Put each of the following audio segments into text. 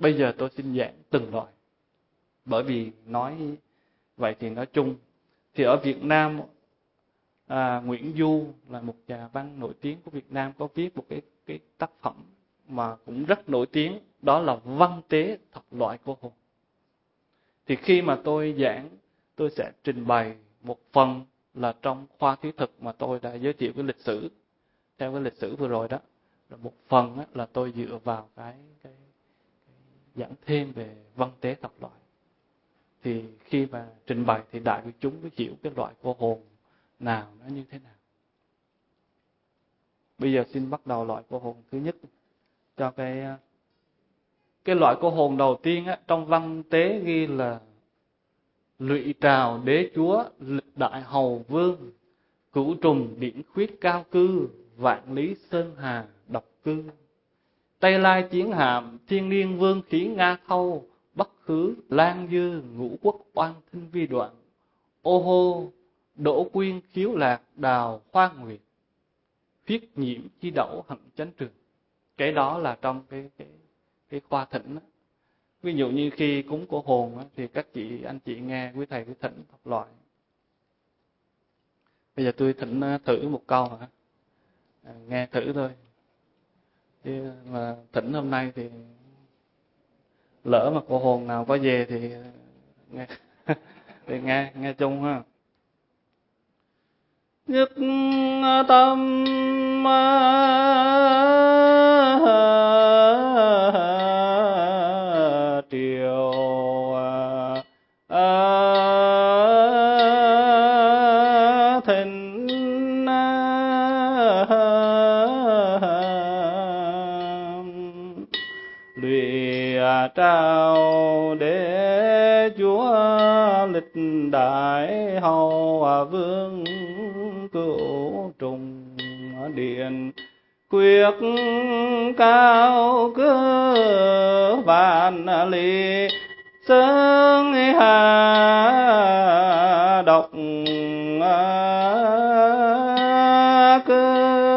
Bây giờ tôi xin giảng từng loại. Bởi vì nói vậy thì nói chung. Thì ở Việt Nam, Nguyễn Du là một nhà văn nổi tiếng của Việt Nam có viết một cái tác phẩm mà cũng rất nổi tiếng, đó là Văn tế thập loại cô hồn. Thì khi mà tôi giảng, tôi sẽ trình bày một phần là trong khoa thuyết thực mà tôi đã giới thiệu cái lịch sử, theo cái lịch sử vừa rồi đó. Rồi một phần là tôi dựa vào cái giảng thêm về văn tế thập loại. Thì khi mà trình bày thì đại chúng mới hiểu cái loại cô hồn nào nó như thế nào. Bây giờ xin bắt đầu loại cô hồn thứ nhất. Cho cái loại cô hồn đầu tiên trong văn tế ghi là Lụy Trào Đế Chúa, Lịch Đại Hầu Vương, Cửu Trùng Điển Khuyết Cao Cư, Vạn Lý Sơn Hà Độc Cư. Tây Lai Chiến Hạm, Thiên Niên Vương Khí Nga Thâu, Bắc Khứ Lan Dư, Ngũ Quốc Oan Thinh Vi Đoạn. Ô hô, Đỗ Quyên Khiếu Lạc, Đào Khoa Nguyệt, Phiết Nhiễm Chi Đậu Hận Chánh Trường. Cái đó là trong cái khoa thỉnh đó. Ví dụ như khi cúng cô hồn thì các anh chị nghe quý thầy quý thỉnh thập loại. Bây giờ tôi thỉnh thử một câu hả? Nghe thử thôi. Chứ mà thỉnh hôm nay thì lỡ mà cô hồn nào có về thì nghe thì nghe chung ha. Nhất tâm triều thịnh Lụy Trào Đế Chúa, Lịch Đại Hầu Vương, Cửu Trùng Điển Quyết Cao Cư, Vạn Lý Sơn Hà Độc Cư.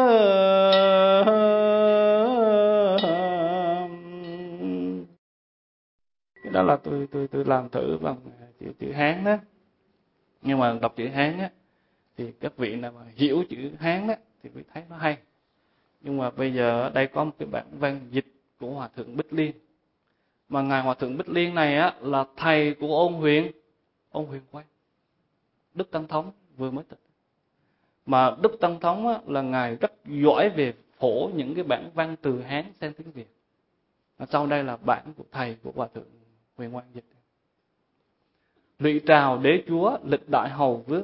Cái đó là tôi làm thử bằng chữ Hán đó. Nhưng mà đọc chữ Hán á thì các vị nào mà hiểu chữ Hán á thì mới thấy nó hay. Nhưng mà bây giờ ở đây có một cái bản văn dịch của Hòa Thượng Bích Liên. Mà Ngài Hòa Thượng Bích Liên này á là thầy của Ôn Huyền Quang, Đức Tăng Thống vừa mới tịch. Mà Đức Tăng Thống á, là Ngài rất giỏi về phổ những cái bản văn từ Hán sang tiếng Việt. Và sau đây là bản của thầy của Hòa Thượng Huyền Quang dịch. Lụy Trào Đế Chúa, Lịch Đại Hầu Vương.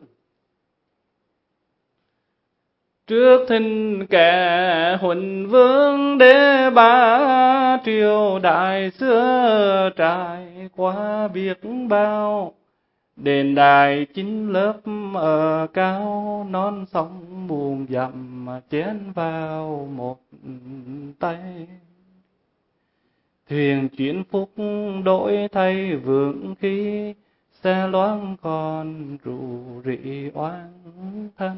Trước thinh kẻ Huỳnh Vương, đế ba triều đại xưa trải qua biết bao. Đền đài chính lớp ở cao, non sông buồn dặm chén vào một tay. Thuyền chuyển phúc đổi thay vượng khí, xe loáng còn rủ rỉ oán thân.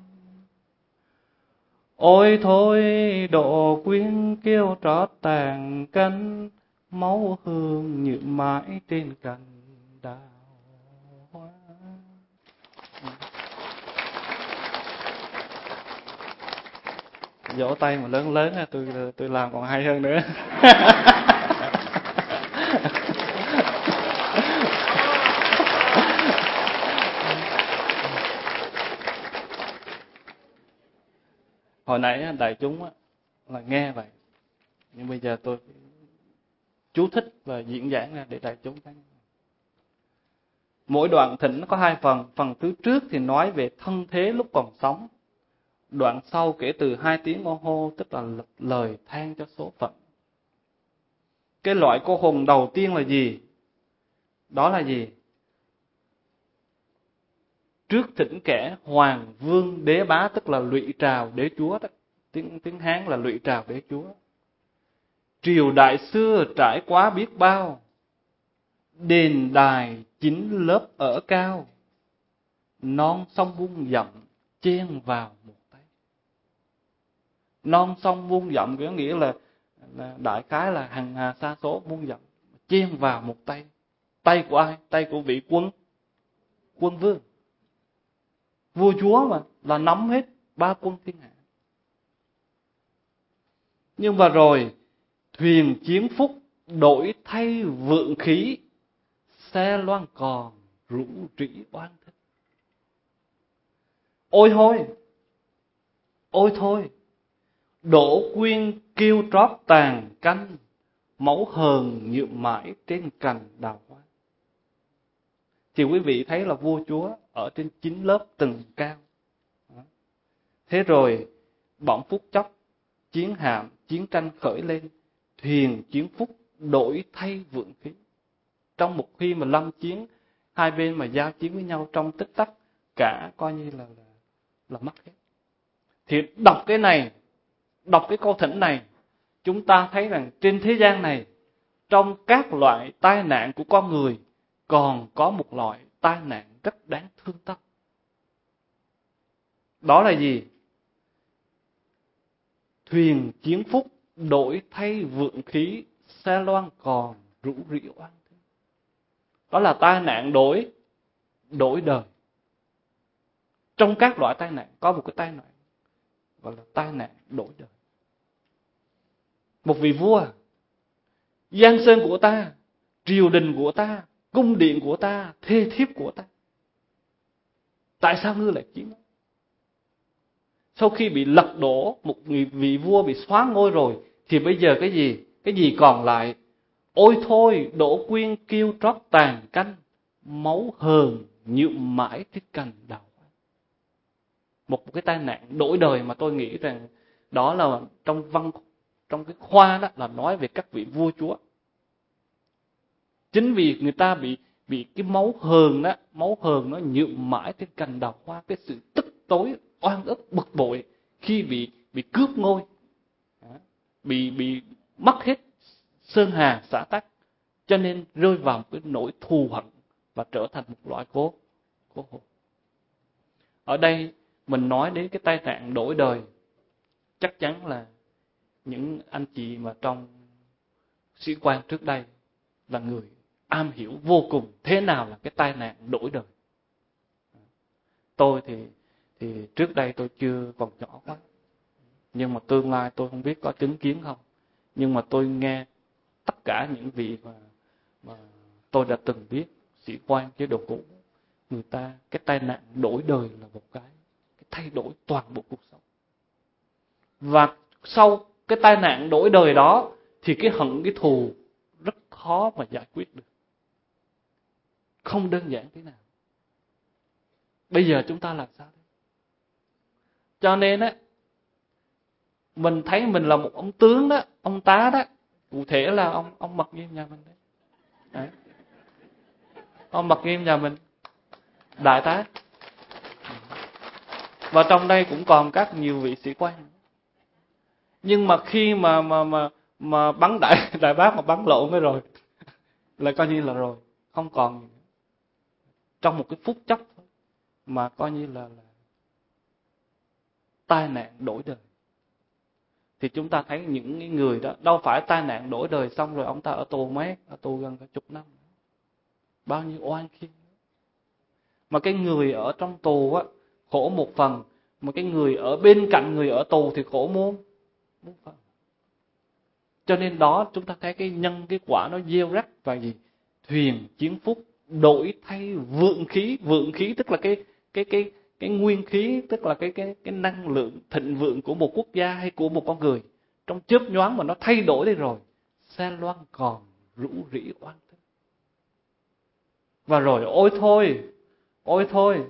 Ôi thôi Độ Quyên kêu trót tàn cánh, máu hương nhuộm mãi trên cành đào hoa. Vỗ tay mà lớn lớn tôi làm còn hay hơn nữa. Hồi nãy đại chúng là nghe vậy, nhưng bây giờ tôi chú thích và diễn giảng ra để đại chúng thấy. Mỗi đoạn thỉnh nó có hai phần. Phần thứ trước thì nói về thân thế lúc còn sống. Đoạn sau kể từ 2 tiếng ô hô, tức là lời than cho số phận. Cái loại cô hồn đầu tiên là gì? Đó là gì? Trước thỉnh kẻ Hoàng Vương Đế Bá, tức là Lụy Trào Đế Chúa đó. Tiếng Hán là Lụy Trào Đế Chúa. Triều đại xưa trải quá biết bao, đền đài chính lớp ở cao, non sông buông dặm chen vào một tay. Non sông buông dặm có nghĩa là đại khái là hằng hà sa số muôn dặm chen vào một tay. Tay của ai? Tay của vị quân vương. Vua chúa mà, là nắm hết ba quân thiên hạ. Nhưng mà rồi thuyền chiến phúc đổi thay vượng khí, xe loan còn rũ rỉ oan thích. Ôi thôi, ôi thôi, đổ quyên kêu trót tàn canh, máu hờn nhuộm mãi trên cành đào hoa. Thì quý vị thấy là vua chúa ở trên 9 lớp tầng cao. Thế rồi bỗng phút chốc chiến hạm, chiến tranh khởi lên, thuyền chiến phúc đổi thay vượng khí. Trong một khi mà lâm chiến, hai bên mà giao chiến với nhau trong tích tắc, cả coi như là mất hết. Thì đọc cái này, đọc cái câu thỉnh này, chúng ta thấy rằng trên thế gian này, trong các loại tai nạn của con người, còn có một loại tai nạn rất đáng thương tâm. Đó là gì? Thuyền chiến phúc đổi thay vượng khí, xe loan còn rũ rỉ oan thương. Đó là tai nạn đổi đời. Trong các loại tai nạn có một cái tai nạn gọi là tai nạn đổi đời. Một vị vua, giang sơn của ta, triều đình của ta, cung điện của ta, thê thiếp của ta, tại sao ngươi lại chiến? Sau khi bị lật đổ, một vị vua bị xóa ngôi rồi, thì bây giờ cái gì? Cái gì còn lại? Ôi thôi, đổ quyên kêu trót tàn canh, máu hờn nhuộm mãi trên cành đào. Một cái tai nạn đổi đời mà tôi nghĩ rằng đó là trong cái khoa đó là nói về các vị vua chúa. Chính vì người ta bị cái máu hờn đó, máu hờn nó nhuộm mãi trên cành đào hoa, cái sự tức tối, oan ức, bực bội khi bị cướp ngôi, bị mất hết sơn hà xã tắc, cho nên rơi vào một cái nỗi thù hận và trở thành một loại cố hồn. Ở đây mình nói đến cái tai nạn đổi đời, chắc chắn là những anh chị mà trong sĩ quan trước đây là người am hiểu vô cùng thế nào là cái tai nạn đổi đời. Tôi thì trước đây tôi chưa còn nhỏ quá, nhưng mà tương lai tôi không biết có chứng kiến không. Nhưng mà tôi nghe tất cả những vị mà tôi đã từng biết, sĩ quan chế độ cũ, người ta cái tai nạn đổi đời là một cái thay đổi toàn bộ cuộc sống. Và sau cái tai nạn đổi đời đó thì cái hận, cái thù rất khó mà giải quyết được, không đơn giản thế nào. Bây giờ chúng ta làm sao đấy? Cho nên á, mình thấy mình là một ông tướng đó, ông tá đó, cụ thể là ông Mật Nghiêm nhà mình đấy. Ông Mật Nghiêm nhà mình, đại tá. Và trong đây cũng còn các nhiều vị sĩ quan. Nhưng mà khi mà bắn đại bác mà bắn lộn với rồi là coi như là rồi, không còn gì nữa. Trong một cái phút chốc mà coi như là tai nạn đổi đời. Thì chúng ta thấy những người đó đâu phải tai nạn đổi đời xong rồi ông ta ở tù mấy, ở tù gần cả chục năm, bao nhiêu oan khiên. Mà cái người ở trong tù á khổ một phần, mà cái người ở bên cạnh người ở tù thì khổ muôn phần. Cho nên đó chúng ta thấy cái nhân cái quả nó gieo rắc và gì? Thuyền chiến phúc đổi thay vượng khí. Vượng khí tức là cái nguyên khí, tức là cái năng lượng thịnh vượng của một quốc gia hay của một con người. Trong chớp nhoáng mà nó thay đổi đi rồi, xe loan còn rũ rỉ oan thương. Và rồi ôi thôi,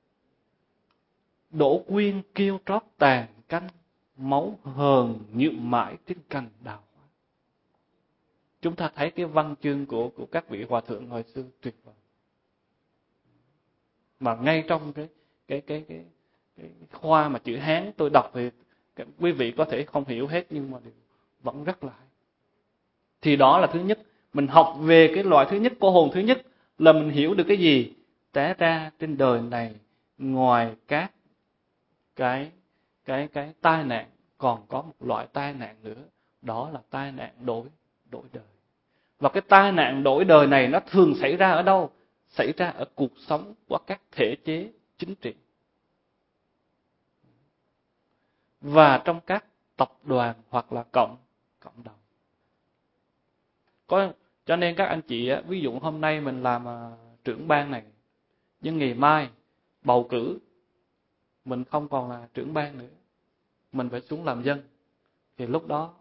đổ quyên kêu trót tàn canh, máu hờn nhuộm mãi trên cành đào. Chúng ta thấy cái văn chương của các vị hòa thượng hồi xưa tuyệt vời. Mà ngay trong cái khoa mà chữ Hán tôi đọc thì quý vị có thể không hiểu hết, nhưng mà vẫn rất là hay. Thì đó là thứ nhất, mình học về cái loại thứ nhất, cô hồn thứ nhất là mình hiểu được cái gì? Té ra trên đời này ngoài các cái tai nạn còn có một loại tai nạn nữa, Đó là tai nạn đổi đời. Và cái tai nạn đổi đời này nó thường xảy ra ở đâu? Xảy ra ở cuộc sống của các thể chế chính trị. Và trong các tập đoàn hoặc là cộng đồng. Cho nên các anh chị, ví dụ hôm nay mình làm trưởng ban này, nhưng ngày mai bầu cử mình không còn là trưởng ban nữa, mình phải xuống làm dân, thì lúc đó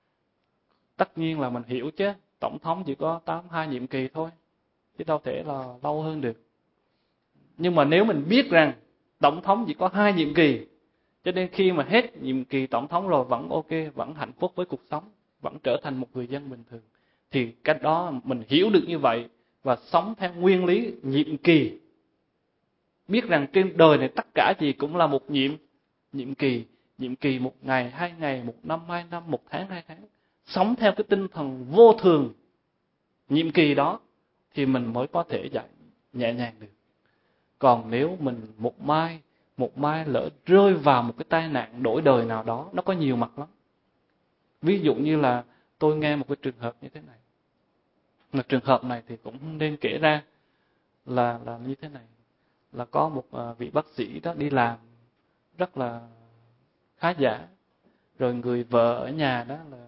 tất nhiên là mình hiểu chứ, tổng thống chỉ có 2 nhiệm kỳ thôi, chứ đâu thể là lâu hơn được. Nhưng mà nếu mình biết rằng tổng thống chỉ có 2 nhiệm kỳ, cho nên khi mà hết nhiệm kỳ tổng thống rồi vẫn ok, vẫn hạnh phúc với cuộc sống, vẫn trở thành một người dân bình thường, thì cách đó mình hiểu được như vậy và sống theo nguyên lý nhiệm kỳ. Biết rằng trên đời này tất cả gì cũng là một nhiệm kỳ. Nhiệm kỳ 1 ngày, 2 ngày, 1 năm, 2 năm, 1 tháng, 2 tháng. Sống theo cái tinh thần vô thường nhiệm kỳ đó thì mình mới có thể dạy nhẹ nhàng được. Còn nếu mình một mai lỡ rơi vào một cái tai nạn đổi đời nào đó, nó có nhiều mặt lắm. Ví dụ như là tôi nghe một cái trường hợp như thế này. Là trường hợp này thì cũng nên kể ra là như thế này. Là có một vị bác sĩ đó đi làm rất là khá giả. Rồi người vợ ở nhà đó là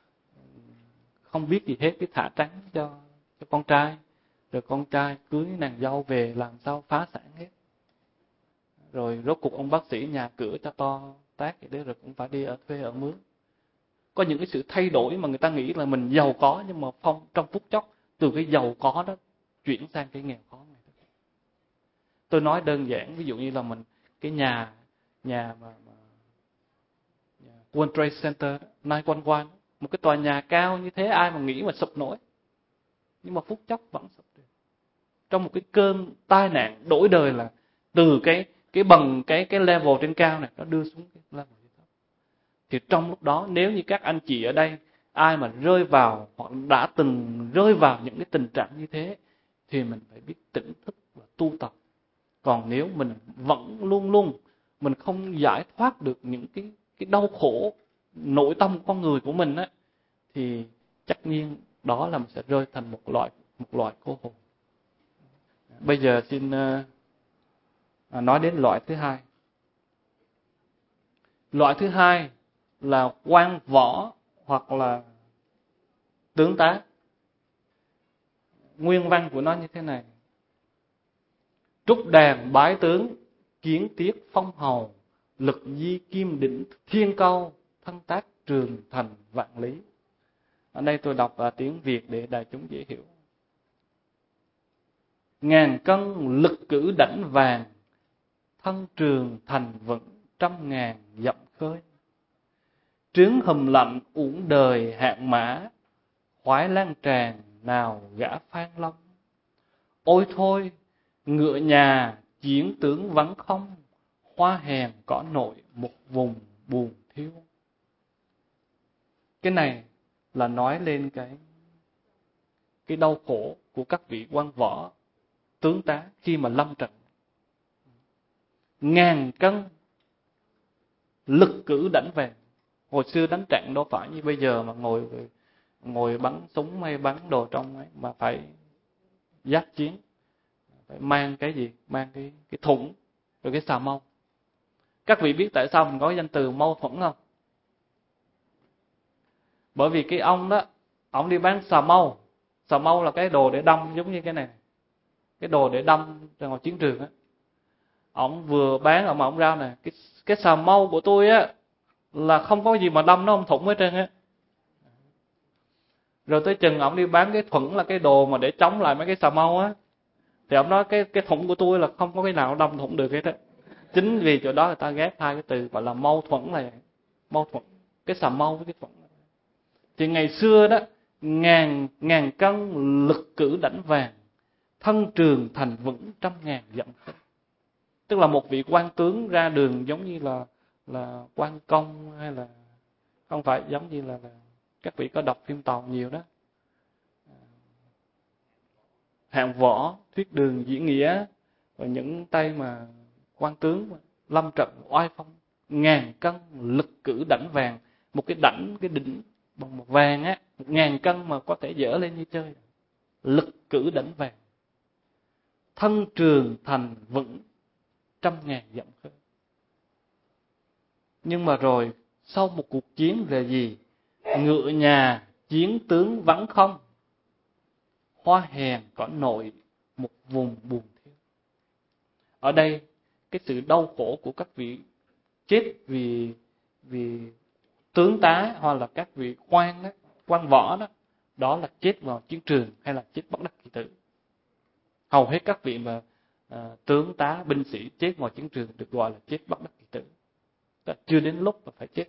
không biết gì hết, cái thả trắng cho con trai. Rồi con trai cưới nàng dâu về làm sao phá sản hết. Rồi rốt cuộc ông bác sĩ nhà cửa cho to tác vậy đấy, rồi cũng phải đi ở thuê ở mướn. Có những cái sự thay đổi mà người ta nghĩ là mình giàu có, nhưng mà trong phút chốc từ cái giàu có đó chuyển sang cái nghèo khó này. Tôi nói đơn giản, ví dụ như là mình cái nhà mà World Trade Center 911, một cái tòa nhà cao như thế ai mà nghĩ mà sụp nổi, nhưng mà phút chốc vẫn sụp được. Trong một cái cơn tai nạn đổi đời là từ cái bằng cái level trên cao này nó đưa xuống cái level dưới thấp. Thì trong lúc đó nếu như các anh chị ở đây ai mà rơi vào hoặc đã từng rơi vào những cái tình trạng như thế thì mình phải biết tỉnh thức và tu tập. Còn nếu mình vẫn luôn mình không giải thoát được những cái đau khổ nội tâm con người của mình á, thì chắc nhiên đó là mình sẽ rơi thành một loại cô hồn. Bây giờ xin nói đến loại thứ hai. Loại thứ hai là quan võ hoặc là tướng tá. Nguyên văn của nó như thế này: trúc đàn bái tướng, kiến tiết phong hầu, lực di kim đỉnh thiên câu, thân tác trường thành vạn lý. Ở đây tôi đọc tiếng Việt để đại chúng dễ hiểu. Ngàn cân lực cử đảnh vàng, thân trường thành vững 100.000 dặm khơi. Trướng hầm lạnh uổng đời hạng mã, khoái lan tràn nào gã Phan Long. Ôi thôi, ngựa nhà chiến tướng vắng không, hoa hèn cỏ nội một vùng buồn thiêu. Cái này là nói lên cái đau khổ của các vị quan võ, tướng tá khi mà lâm trận. Ngàn cân lực cử đảnh vàng. Hồi xưa đánh trận đâu phải như bây giờ mà ngồi bắn súng hay bắn đồ trong ấy, mà phải giáp chiến, phải mang cái gì, mang cái thủng rồi cái xà mâu. Các vị biết tại sao mình có danh từ mâu thuẫn không? Bởi vì cái ông đó, ông đi bán xà mâu. Xà mâu là cái đồ để đâm giống như cái này, cái đồ để đâm ra ngoài chiến trường á. Ông vừa bán mà ông ra nè, cái xà mâu của tôi á là không có gì mà đâm nó không thủng hết trơn á. Rồi tới chừng ông đi bán cái thuẫn là cái đồ mà để chống lại mấy cái xà mâu á, thì ông nói cái thủng của tôi là không có cái nào đâm thủng được hết á. Chính vì chỗ đó người ta ghép hai cái từ gọi là mâu thuẫn này, mâu thuẫn, cái xà mâu với cái thuẫn. Thì ngày xưa đó, ngàn cân lực cử đảnh vàng, thân trường thành vững 100.000 dặm khơi. Tức là một vị quan tướng ra đường giống như là quan công, hay là không phải giống như là các vị có đọc phim Tàu nhiều đó, hạng võ thuyết đường diễn nghĩa, và những tay mà quan tướng lâm trận oai phong, ngàn cân lực cử đảnh vàng. Một cái đảnh, cái bằng vàng á, 1.000 cân mà có thể dỡ lên như chơi. Lực cử đỉnh vàng, thân trường thành vững, 100.000 dặm khơi. Nhưng mà rồi sau một cuộc chiến là gì? Ngựa nhà chiến tướng vắng không, hoa hèn cỏ nội một vùng buồn thiêu. Ở đây cái sự đau khổ của các vị chết vì tướng tá hoặc là các vị quan đó, quan võ đó, đó là chết vào chiến trường hay là chết bất đắc kỳ tử. Hầu hết các vị mà tướng tá binh sĩ chết ngoài chiến trường được gọi là chết bất đắc kỳ tử. Chưa đến lúc mà phải chết.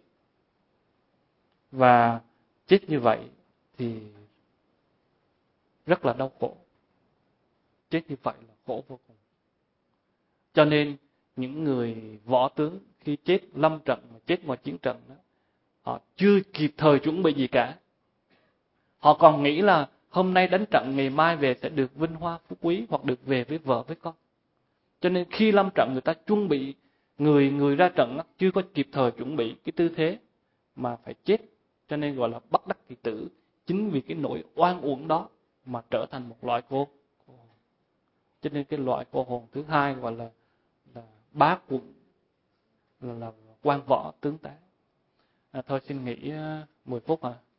Và chết như vậy thì rất là đau khổ. Chết như vậy là khổ vô cùng. Cho nên những người võ tướng khi chết lâm trận, chết ngoài chiến trận đó, họ chưa kịp thời chuẩn bị gì cả. Họ còn nghĩ là hôm nay đánh trận, ngày mai về sẽ được vinh hoa phú quý hoặc được về với vợ với con. Cho nên khi lâm trận người ta chuẩn bị, người ra trận chưa có kịp thời chuẩn bị cái tư thế mà phải chết. Cho nên gọi là bất đắc kỳ tử. Chính vì cái nỗi oan uổng đó mà trở thành một loại cô hồn. Cho nên cái loại cô hồn thứ hai gọi là bá quận, là quan võ tướng tá. Thôi xin nghỉ 10 phút